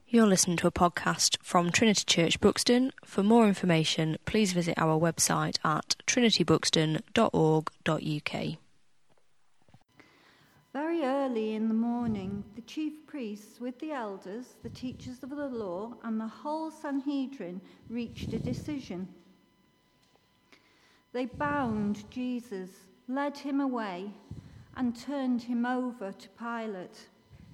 You're listening to a podcast from Trinity Church Buxton. For more information, please visit our website at trinitybuxton.org.uk. Very early in the morning, the chief priests with the elders, the teachers of the law, and the whole Sanhedrin reached a decision. They bound Jesus, led him away, and turned him over to Pilate.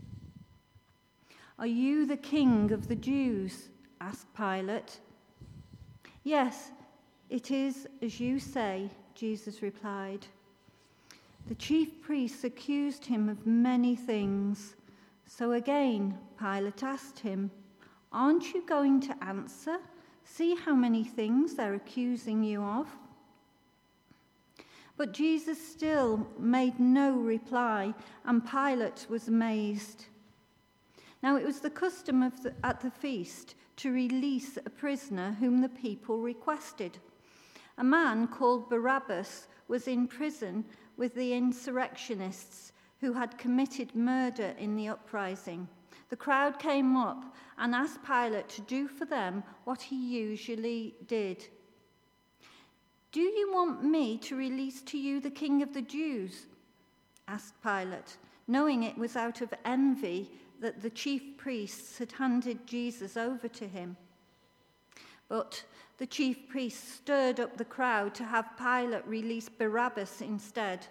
"Are you the king of the Jews?" asked Pilate. "Yes, it is as you say," Jesus replied. The chief priests accused him of many things. So again, Pilate asked him, "Aren't you going to answer? See how many things they're accusing you of." But Jesus still made no reply, and Pilate was amazed. Now it was the custom at the feast to release a prisoner whom the people requested. A man called Barabbas was in prison with the insurrectionists who had committed murder in the uprising. The crowd came up and asked Pilate to do for them what he usually did. "Do you want me to release to you the king of the Jews?" asked Pilate, knowing it was out of envy that the chief priests had handed Jesus over to him. But the chief priests stirred up the crowd to have Pilate release Barabbas instead.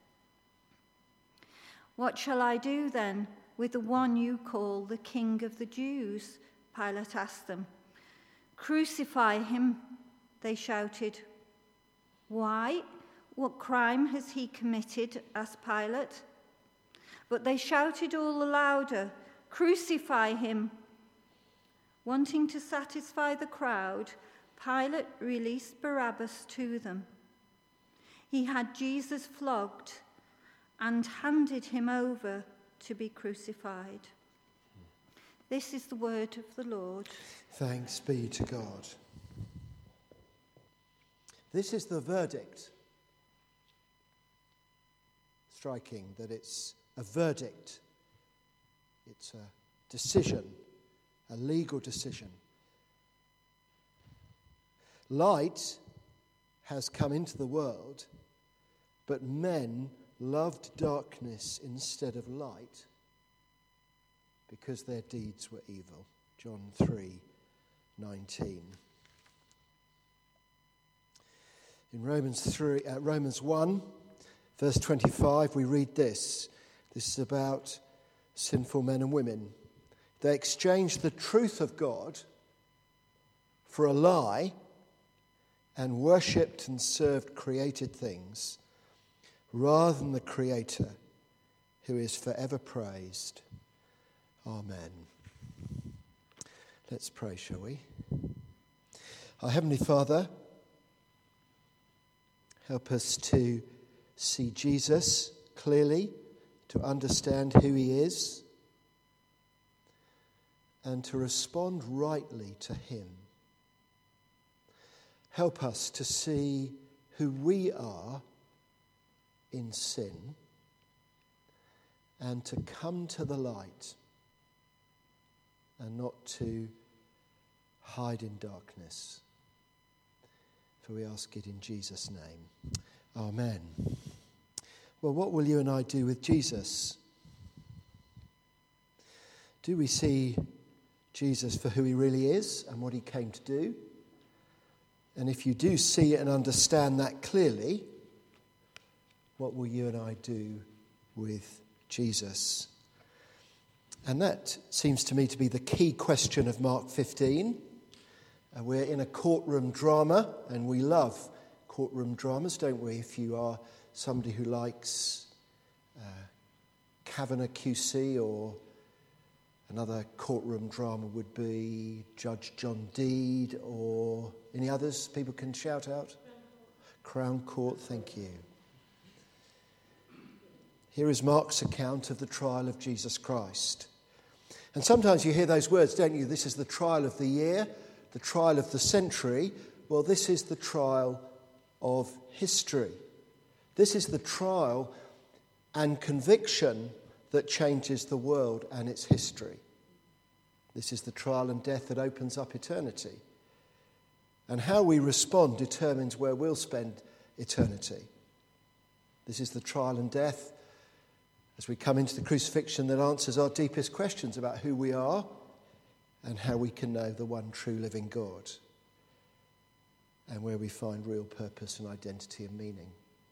"What shall I do then with the one you call the king of the Jews?" Pilate asked them. "Crucify him," they shouted. "Why? What crime has he committed?" asked Pilate. But they shouted all the louder, "Crucify him!" Wanting to satisfy the crowd, Pilate released Barabbas to them. He had Jesus flogged and handed him over to be crucified. This is the word of the Lord. Thanks be to God. This is the verdict. Striking that it's a verdict. It's a decision, a legal decision. Light has come into the world, but men loved darkness instead of light because their deeds were evil. John 3:19. In Romans 1, verse 25, we read this. This is about sinful men and women. They exchanged the truth of God for a lie and worshipped and served created things rather than the Creator, who is forever praised. Amen. Let's pray, shall we? Our Heavenly Father, help us to see Jesus clearly, to understand who he is, and to respond rightly to him. Help us to see who we are in sin and to come to the light and not to hide in darkness. For we ask it in Jesus' name. Amen. Well, what will you and I do with Jesus? Do we see Jesus for who he really is and what he came to do? And if you do see and understand that clearly, what will you and I do with Jesus? And that seems to me to be the key question of Mark 15. We're in a courtroom drama, and we love courtroom dramas, don't we? If you are somebody who likes Kavanagh QC, or another courtroom drama would be Judge John Deed, or any others people can shout out? Crown Court, thank you. Here is Mark's account of the trial of Jesus Christ. And sometimes you hear those words, don't you? This is the trial of the year, the trial of the century. Well, this is the trial of history. This is the trial and conviction that changes the world and its history. This is the trial and death that opens up eternity. And how we respond determines where we'll spend eternity. This is the trial and death as we come into the crucifixion that answers our deepest questions about who we are and how we can know the one true living God, and where we find real purpose and identity and meaning.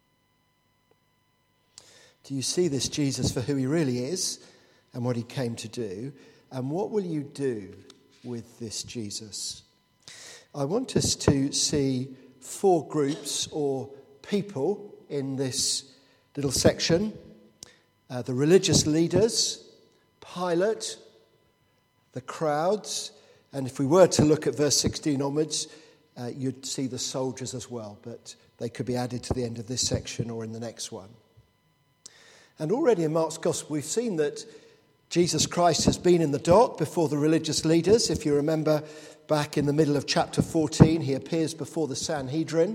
Do you see this Jesus for who he really is and what he came to do? And what will you do with this Jesus? I want us to see 4 groups or people in this little section. The religious leaders, Pilate, the crowds, and if we were to look at verse 16 onwards, you'd see the soldiers as well, but they could be added to the end of this section or in the next one. And already in Mark's Gospel, we've seen that Jesus Christ has been in the dock before the religious leaders. If you remember back in the middle of chapter 14, he appears before the Sanhedrin.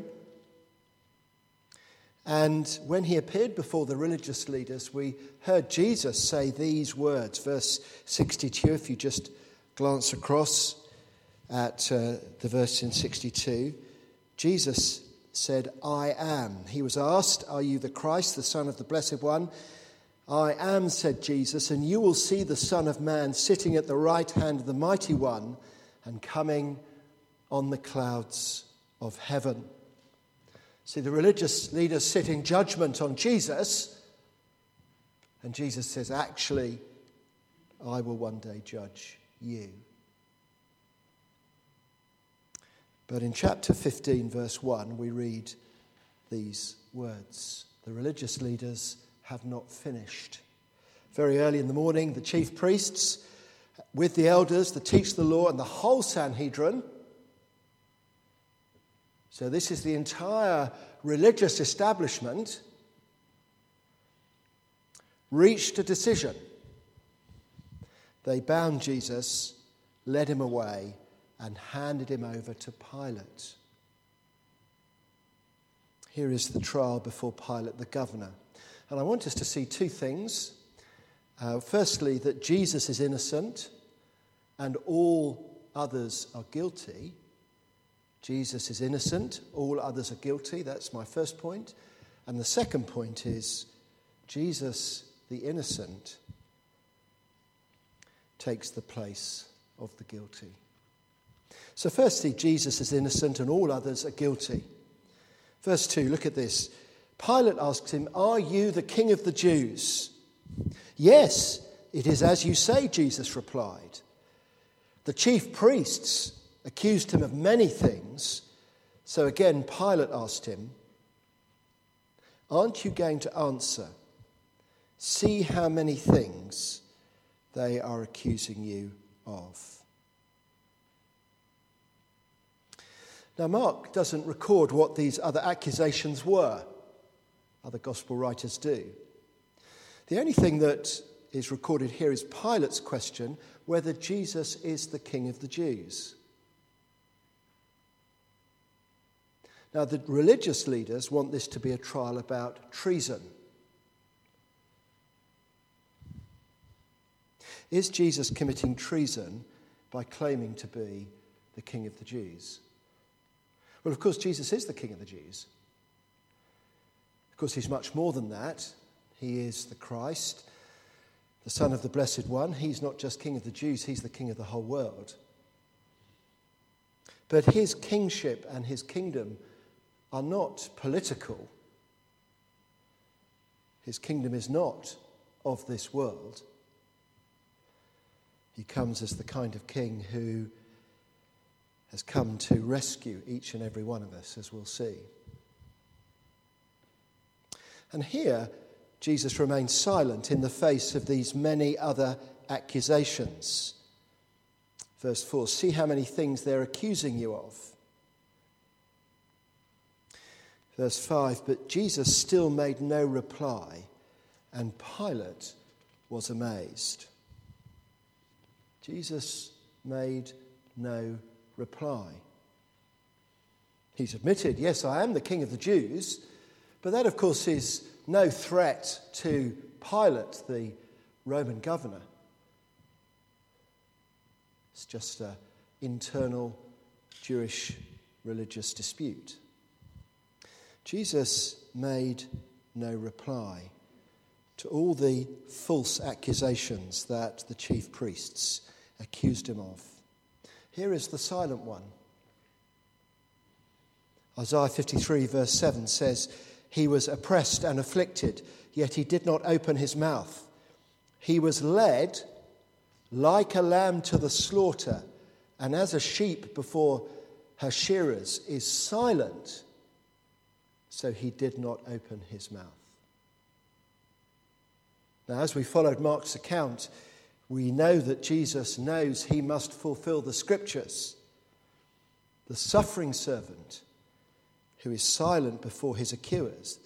And when he appeared before the religious leaders, we heard Jesus say these words, verse 62, if you just glance across at the verse in 62. Jesus said, "I am." He was asked, "Are you the Christ, the Son of the Blessed One?" "I am," said Jesus, "and you will see the Son of Man sitting at the right hand of the Mighty One and coming on the clouds of heaven." See, the religious leaders sit in judgment on Jesus, and Jesus says, "Actually, I will one day judge you." But in chapter 15, verse 1, we read these words: "The religious leaders have not finished." Very early in the morning, the chief priests, with the elders that teach the law, and the whole Sanhedrin, so this is the entire religious establishment, reached a decision. They bound Jesus, led him away, and handed him over to Pilate. Here is the trial before Pilate, the governor. And I want us to see 2 things. Firstly, that Jesus is innocent and all others are guilty. Jesus is innocent, all others are guilty. That's my first point. And the second point is Jesus, the innocent, takes the place of the guilty. So firstly, Jesus is innocent and all others are guilty. Verse 2, look at this. Pilate asked him, "Are you the king of the Jews?" "Yes, it is as you say," Jesus replied. The chief priests accused him of many things. So again, Pilate asked him, "Aren't you going to answer? See how many things they are accusing you of." Now, Mark doesn't record what these other accusations were. Other gospel writers do. The only thing that is recorded here is Pilate's question whether Jesus is the King of the Jews. Now, the religious leaders want this to be a trial about treason. Is Jesus committing treason by claiming to be the King of the Jews? Well, of course, Jesus is the King of the Jews. Of course, he's much more than that. He is the Christ, the Son of the Blessed One. He's not just King of the Jews, he's the King of the whole world. But his kingship and his kingdom are not political. His kingdom is not of this world. He comes as the kind of king who has come to rescue each and every one of us, as we'll see. And here, Jesus remains silent in the face of these many other accusations. Verse 4, "See how many things they're accusing you of." Verse 5, "But Jesus still made no reply, and Pilate was amazed." Jesus made no reply. He's admitted, "Yes, I am the King of the Jews," but that, of course, is no threat to Pilate, the Roman governor. It's just an internal Jewish religious dispute. Jesus made no reply to all the false accusations that the chief priests accused him of. Here is the silent one. Isaiah 53 verse 7 says, "He was oppressed and afflicted, yet he did not open his mouth. He was led like a lamb to the slaughter, and as a sheep before her shearers is silent, so he did not open his mouth." Now, as we followed Mark's account, we know that Jesus knows he must fulfill the scriptures. The suffering servant who is silent before his accusers.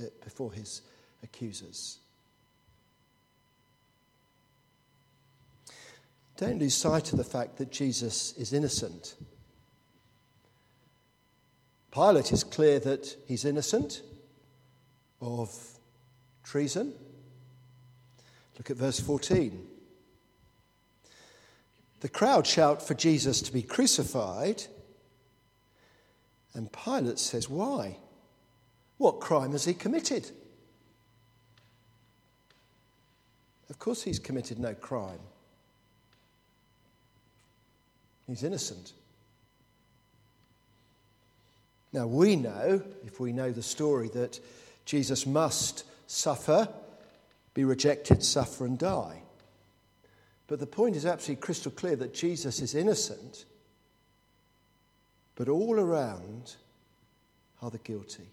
Don't lose sight of the fact that Jesus is innocent. Pilate is clear that he's innocent of treason. Look at verse 14. The crowd shout for Jesus to be crucified, and Pilate says, "Why? What crime has he committed?" Of course he's committed no crime. He's innocent. Now we know, if we know the story, that Jesus must suffer, be rejected, suffer and die. But the point is absolutely crystal clear that Jesus is innocent, but all around are the guilty.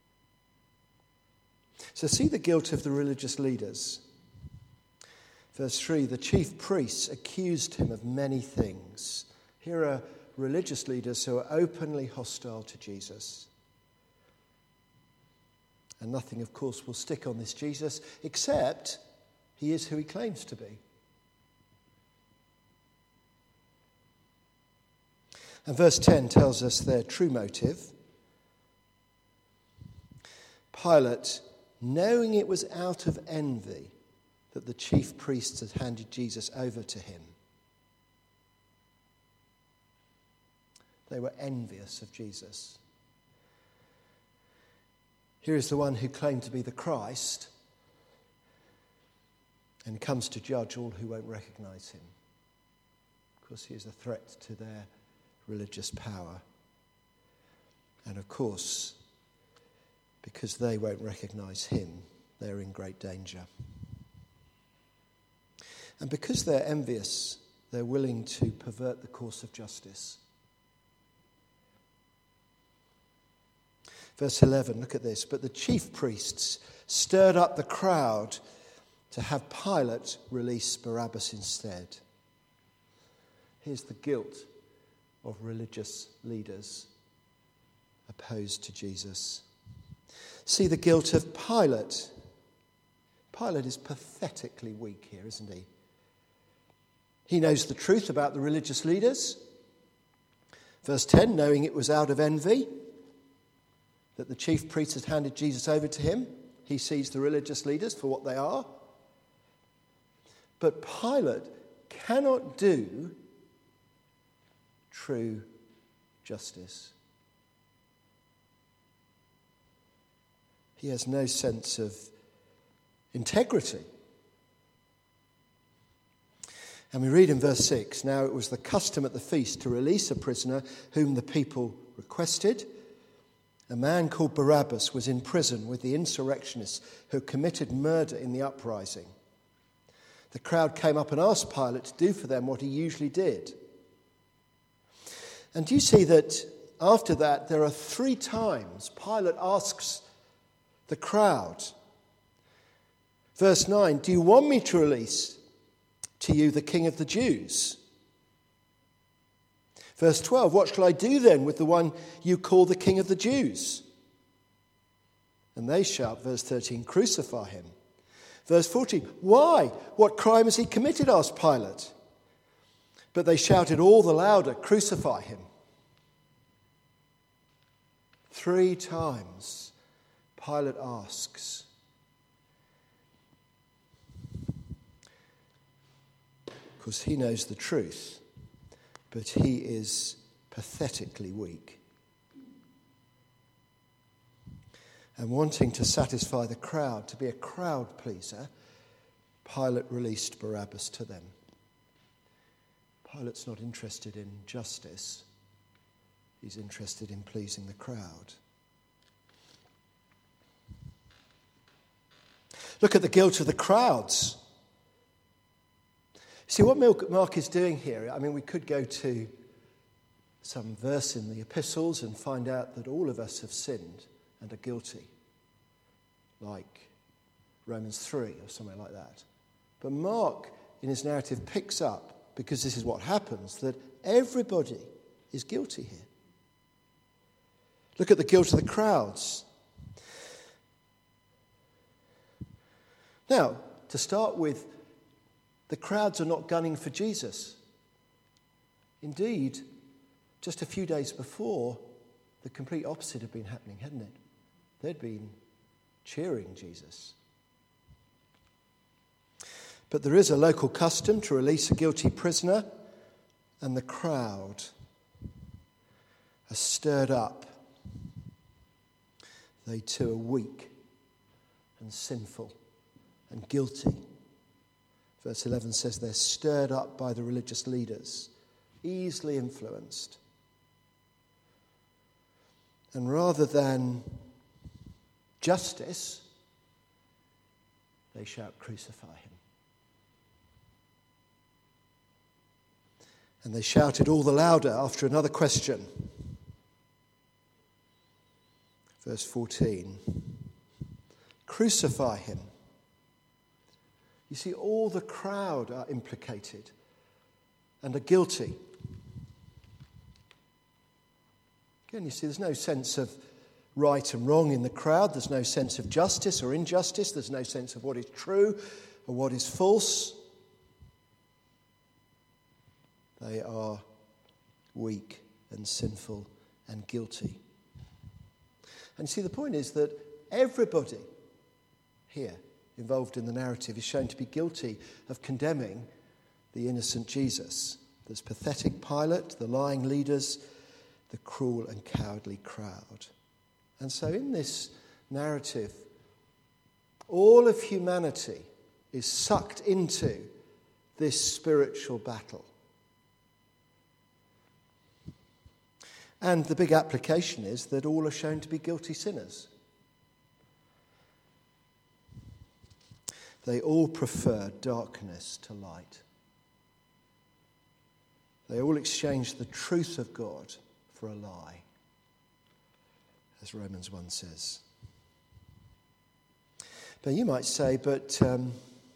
So see the guilt of the religious leaders. Verse 3, the chief priests accused him of many things. Here are religious leaders who are openly hostile to Jesus. And nothing, of course, will stick on this Jesus, except he is who he claims to be. And verse 10 tells us their true motive. Pilate, knowing it was out of envy that the chief priests had handed Jesus over to him. They were envious of Jesus. Here is the one who claimed to be the Christ and comes to judge all who won't recognize him. Of course, he is a threat to their religious power. And of course, because they won't recognize him, they're in great danger. And because they're envious, they're willing to pervert the course of justice. Verse 11, look at this. But the chief priests stirred up the crowd to have Pilate release Barabbas instead. Here's the guilt of religious leaders opposed to Jesus. See the guilt of Pilate. Pilate is pathetically weak here, isn't he? He knows the truth about the religious leaders. Verse 10, knowing it was out of envy that the chief priests had handed Jesus over to him, he sees the religious leaders for what they are. But Pilate cannot do true justice. He has no sense of integrity. And we read in verse 6, now it was the custom at the feast to release a prisoner whom the people requested. A man called Barabbas was in prison with the insurrectionists who committed murder in the uprising. The crowd came up and asked Pilate to do for them what he usually did. And you see that after that, there are 3 times Pilate asks the crowd. Verse 9, do you want me to release to you the King of the Jews? Verse 12, what shall I do then with the one you call the King of the Jews? And they shout, verse 13, crucify him. Verse 14, why? What crime has he committed? Asked Pilate. But they shouted all the louder, crucify him. 3 times Pilate asks. Because he knows the truth but he is pathetically weak. And wanting to satisfy the crowd, to be a crowd pleaser, Pilate released Barabbas to them. Pilate's not interested in justice. He's interested in pleasing the crowd. Look at the guilt of the crowds. See, what Mark is doing here, I mean, we could go to some verse in the epistles and find out that all of us have sinned and are guilty, like Romans 3 or something like that. But Mark, in his narrative, picks up, because this is what happens, that everybody is guilty here. Look at the guilt of the crowds. Now, to start with, the crowds are not gunning for Jesus. Indeed, just a few days before, the complete opposite had been happening, hadn't it? They'd been cheering Jesus. But there is a local custom to release a guilty prisoner, and the crowd are stirred up. They too are weak and sinful and guilty. Verse 11 says they're stirred up by the religious leaders, easily influenced. And rather than justice, they shout, "Crucify him." And they shouted all the louder after another question. Verse 14, "Crucify him." You see, all the crowd are implicated and are guilty. Again, you see, there's no sense of right and wrong in the crowd. There's no sense of justice or injustice. There's no sense of what is true or what is false. They are weak and sinful and guilty. And you see, the point is that everybody here involved in the narrative is shown to be guilty of condemning the innocent Jesus. There's pathetic Pilate, the lying leaders, the cruel and cowardly crowd. And so in this narrative, all of humanity is sucked into this spiritual battle. And the big application is that all are shown to be guilty sinners. They all prefer darkness to light. They all exchange the truth of God for a lie, as Romans 1 says. But you might say, but of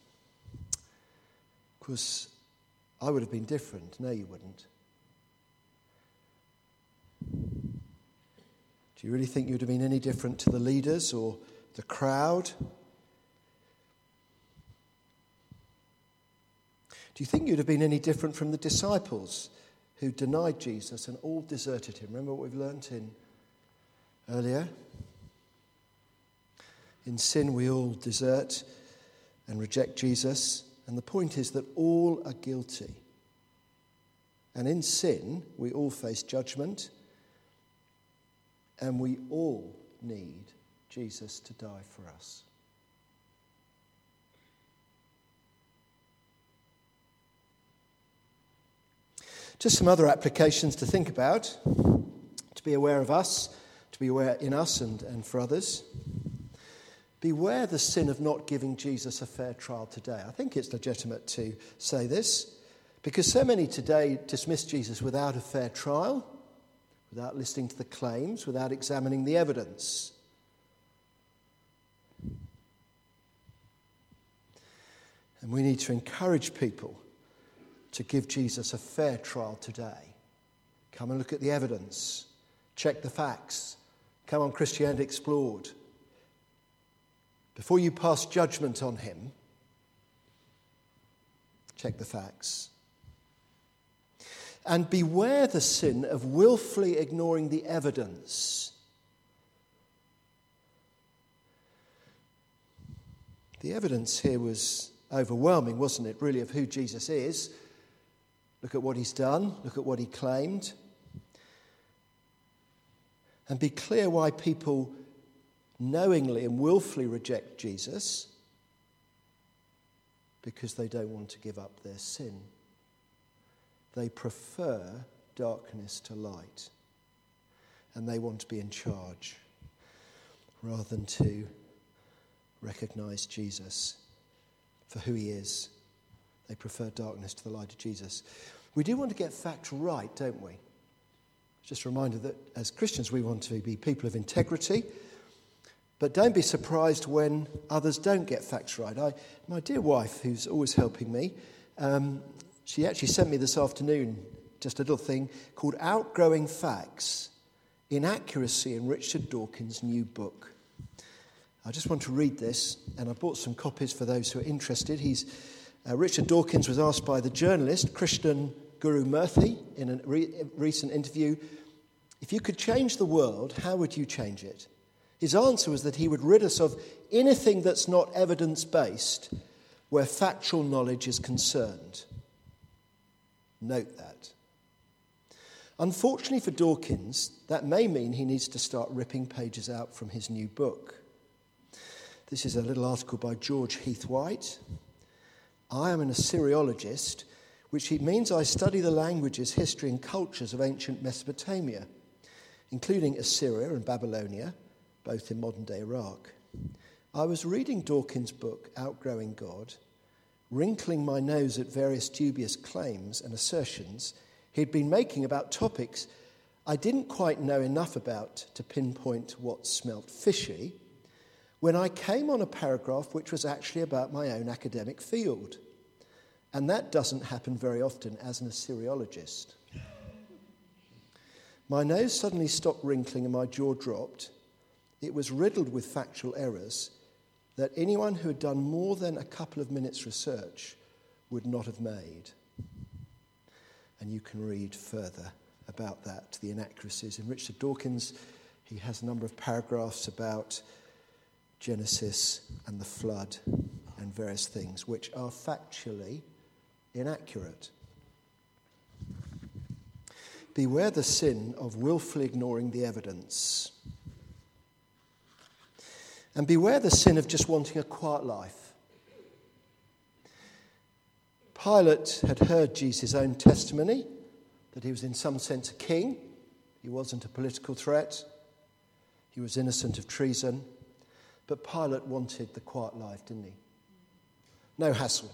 course, I would have been different. No, you wouldn't. Do you really think you would have been any different to the leaders or the crowd? Do you think you'd have been any different from the disciples who denied Jesus and all deserted him? Remember what we've learnt in earlier? In sin we all desert and reject Jesus, and the point is that all are guilty. And in sin we all face judgment, and we all need Jesus to die for us. Just some other applications to think about, to be aware of us, to be aware in us and for others. Beware the sin of not giving Jesus a fair trial today. I think it's legitimate to say this, because so many today dismiss Jesus without a fair trial, without listening to the claims, without examining the evidence. And we need to encourage people to give Jesus a fair trial today. Come and look at the evidence. Check the facts. Come on Christianity Explored. Before you pass judgment on him, check the facts. And beware the sin of willfully ignoring the evidence. The evidence here was overwhelming, wasn't it, really, of who Jesus is. Look at what he's done. Look at what he claimed. And be clear why people knowingly and willfully reject Jesus. Because they don't want to give up their sin. They prefer darkness to light. And they want to be in charge rather than to recognize Jesus for who he is. They prefer darkness to the light of Jesus. We do want to get facts right, don't we? Just a reminder that as Christians we want to be people of integrity, but don't be surprised when others don't get facts right. My dear wife, who's always helping me, she actually sent me this afternoon just a little thing called Outgrowing Facts, Inaccuracy in Richard Dawkins' new book. I just want to read this, and I bought some copies for those who are interested. Richard Dawkins was asked by the journalist Krishnan Guru Murthy in a recent interview, if you could change the world, how would you change it? His answer was that he would rid us of anything that's not evidence-based where factual knowledge is concerned. Note that. Unfortunately for Dawkins, that may mean he needs to start ripping pages out from his new book. This is a little article by George Heath White. I am an Assyriologist, which means I study the languages, history and cultures of ancient Mesopotamia, including Assyria and Babylonia, both in modern-day Iraq. I was reading Dawkins' book, Outgrowing God, wrinkling my nose at various dubious claims and assertions he'd been making about topics I didn't quite know enough about to pinpoint what smelt fishy, when I came on a paragraph which was actually about my own academic field. And that doesn't happen very often as an Assyriologist. My nose suddenly stopped wrinkling and my jaw dropped. It was riddled with factual errors that anyone who had done more than a couple of minutes' research would not have made. And you can read further about that, the inaccuracies. In Richard Dawkins, he has a number of paragraphs about Genesis and the flood and various things which are factually inaccurate. Beware the sin of willfully ignoring the evidence. And beware the sin of just wanting a quiet life. Pilate had heard Jesus' own testimony that he was in some sense a king. He wasn't a political threat. He was innocent of treason. But Pilate wanted the quiet life, didn't he? No hassle.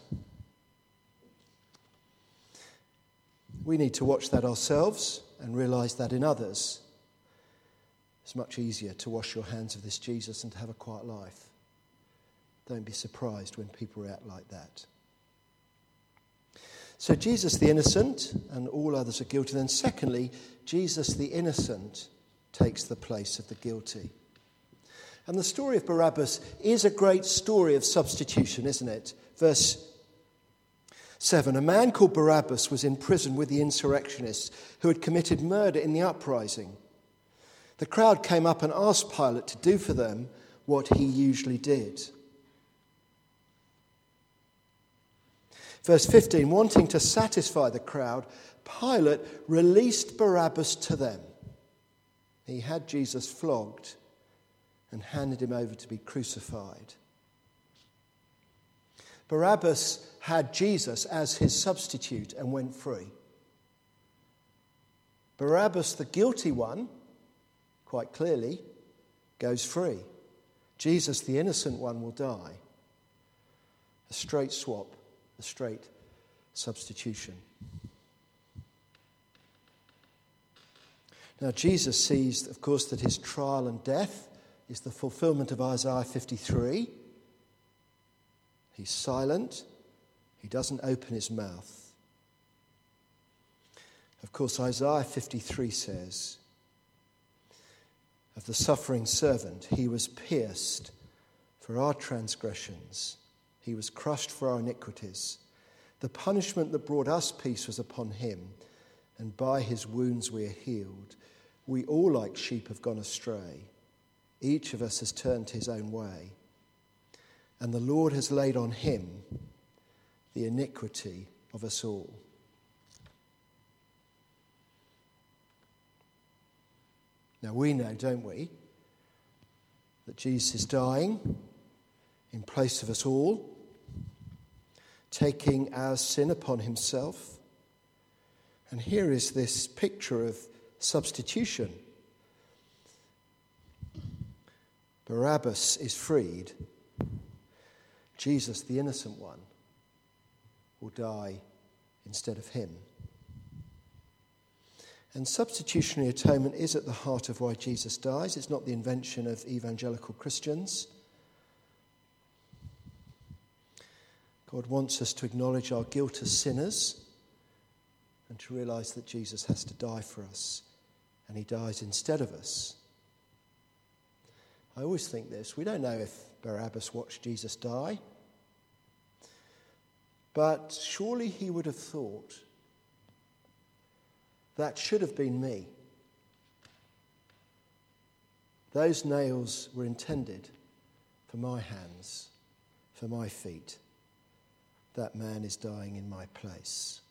We need to watch that ourselves and realise that in others. It's much easier to wash your hands of this Jesus and to have a quiet life. Don't be surprised when people react like that. So Jesus the innocent and all others are guilty. Then secondly, Jesus the innocent takes the place of the guilty. And the story of Barabbas is a great story of substitution, isn't it? Verse 7, a man called Barabbas was in prison with the insurrectionists who had committed murder in the uprising. The crowd came up and asked Pilate to do for them what he usually did. Verse 15, wanting to satisfy the crowd, Pilate released Barabbas to them. He had Jesus flogged and handed him over to be crucified. Barabbas had Jesus as his substitute and went free. Barabbas, the guilty one, quite clearly, goes free. Jesus, the innocent one, will die. A straight swap, a straight substitution. Now, Jesus sees, of course, that his trial and death is the fulfillment of Isaiah 53. He's silent. He doesn't open his mouth. Of course, Isaiah 53 says, of the suffering servant, he was pierced for our transgressions. He was crushed for our iniquities. The punishment that brought us peace was upon him, and by his wounds we are healed. We all like sheep have gone astray. Each of us has turned his own way. And the Lord has laid on him the iniquity of us all. Now we know, don't we, that Jesus is dying in place of us all, taking our sin upon himself. And here is this picture of substitution. Barabbas is freed. Jesus, the innocent one, will die instead of him. And substitutionary atonement is at the heart of why Jesus dies. It's not the invention of evangelical Christians. God wants us to acknowledge our guilt as sinners and to realise that Jesus has to die for us, and he dies instead of us. I always think this. We don't know if Barabbas watched Jesus die, but surely he would have thought, that should have been me. Those nails were intended for my hands, for my feet. That man is dying in my place.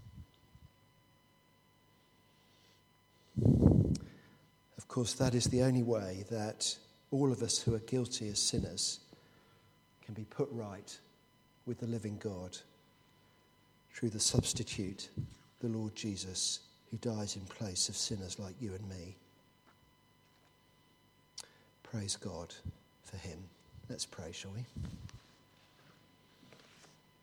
Of course, that is the only way that all of us who are guilty as sinners can be put right with the living God through the substitute, the Lord Jesus, who dies in place of sinners like you and me. Praise God for him. Let's pray, shall we?